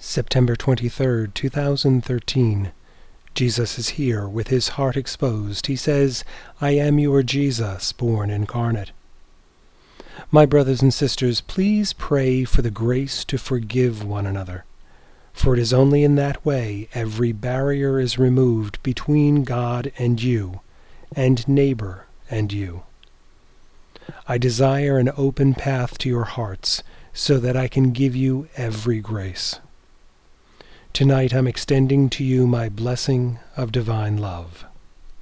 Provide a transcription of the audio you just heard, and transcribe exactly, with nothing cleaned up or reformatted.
September twenty-third, two thousand thirteen. Jesus is here with his heart exposed. He says, "I am your Jesus, born incarnate." My brothers and sisters, please pray for the grace to forgive one another, for it is only in that way every barrier is removed between God and you, and neighbor and you. I desire an open path to your hearts so that I can give you every grace. Tonight I'm extending to you my blessing of divine love.